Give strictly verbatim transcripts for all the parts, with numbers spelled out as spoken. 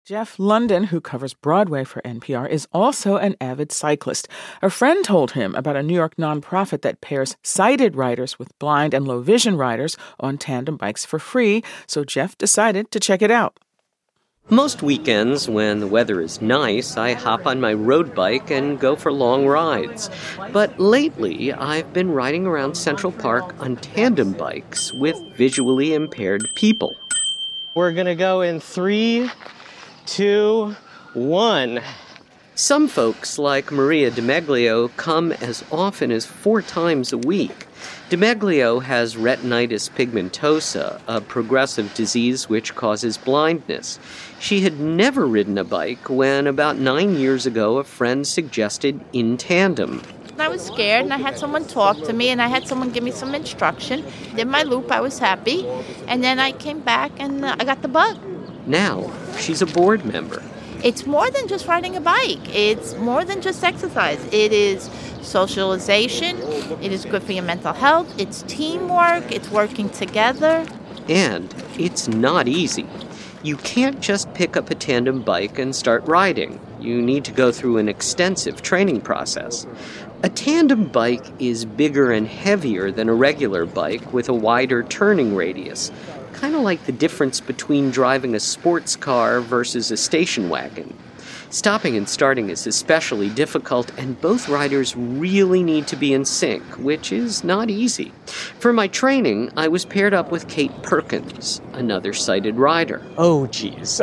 Jeff London, who covers Broadway for N P R, is also an avid cyclist. A friend told him about a New York nonprofit that pairs sighted riders with blind and low vision riders on tandem bikes for free, so Jeff decided to check it out. Most weekends, when the weather is nice, I hop on my road bike and go for long rides. But lately, I've been riding around Central Park on tandem bikes with visually impaired people. We're going to go in three, two, one. Some folks, like Maria DiMeglio, come as often as four times a week. DiMeglio has retinitis pigmentosa, a progressive disease which causes blindness. She had never ridden a bike when, about nine years ago, a friend suggested in tandem. I was scared, and I had someone talk to me, and I had someone give me some instruction. Did my loop, I was happy, and then I came back, and uh, I got the bug. Now, she's a board member. It's more than just riding a bike. It's more than just exercise. It is socialization. It is good for your mental health. It's teamwork. It's working together. And it's not easy. You can't just pick up a tandem bike and start riding. You need to go through an extensive training process. A tandem bike is bigger and heavier than a regular bike with a wider turning radius, kind of like the difference between driving a sports car versus a station wagon. Stopping and starting is especially difficult, and both riders really need to be in sync, which is not easy. For my training, I was paired up with Kate Perkins, another sighted rider. Oh, geez.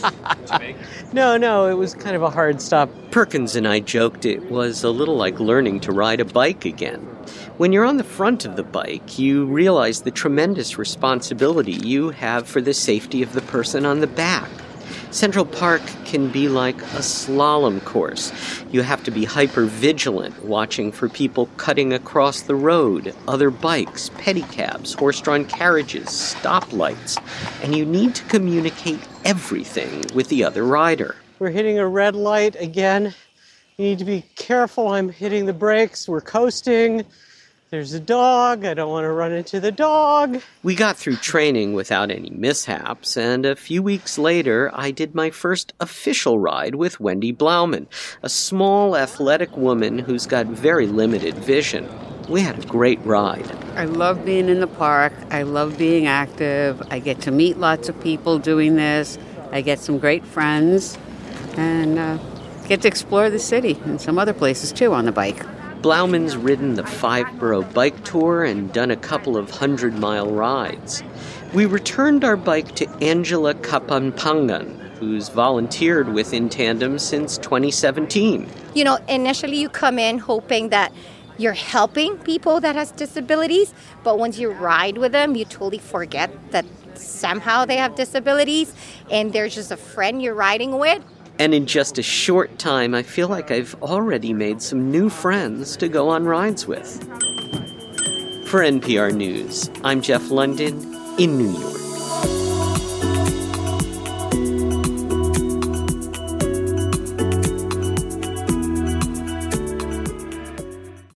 no, no, it was kind of a hard stop. Perkins and I joked it was a little like learning to ride a bike again. When you're on the front of the bike, you realize the tremendous responsibility you have for the safety of the person on the back. Central Park can be like a slalom course. You have to be hyper-vigilant, watching for people cutting across the road, other bikes, pedicabs, horse-drawn carriages, stoplights, and you need to communicate everything with the other rider. We're hitting a red light again. You need to be careful. I'm hitting the brakes. We're coasting. There's a dog. I don't want to run into the dog. We got through training without any mishaps, and a few weeks later, I did my first official ride with Wendy Blauman, a small, athletic woman who's got very limited vision. We had a great ride. I love being in the park. I love being active. I get to meet lots of people doing this. I get some great friends, and uh, get to explore the city and some other places, too, on the bike. Blauman's ridden the five-borough bike tour and done a couple of hundred-mile rides. We returned our bike to Angela Kapampangan, who's volunteered with In Tandem since twenty seventeen. You know, initially you come in hoping that you're helping people that has disabilities, but once you ride with them, you totally forget that somehow they have disabilities, and they're just a friend you're riding with. And in just a short time, I feel like I've already made some new friends to go on rides with. For N P R News, I'm Jeff London in New York.